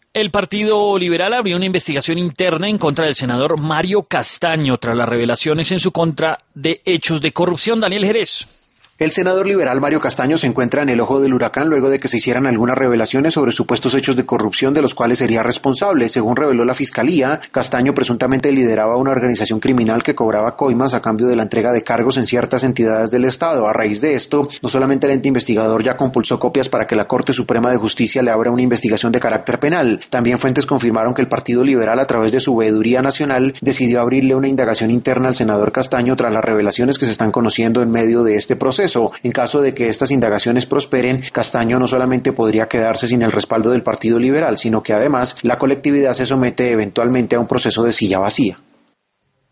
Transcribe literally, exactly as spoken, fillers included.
El Partido Liberal abrió una investigación interna en contra del senador Mario Castaño tras las revelaciones en su contra de hechos de corrupción. Daniel Jerez. El senador liberal Mario Castaño se encuentra en el ojo del huracán luego de que se hicieran algunas revelaciones sobre supuestos hechos de corrupción de los cuales sería responsable. Según reveló la Fiscalía, Castaño presuntamente lideraba una organización criminal que cobraba coimas a cambio de la entrega de cargos en ciertas entidades del Estado. A raíz de esto, no solamente el ente investigador ya compulsó copias para que la Corte Suprema de Justicia le abra una investigación de carácter penal. También fuentes confirmaron que el Partido Liberal, a través de su Veeduría Nacional, decidió abrirle una indagación interna al senador Castaño tras las revelaciones que se están conociendo en medio de este proceso. En caso de que estas indagaciones prosperen, Castaño no solamente podría quedarse sin el respaldo del Partido Liberal, sino que además la colectividad se somete eventualmente a un proceso de silla vacía.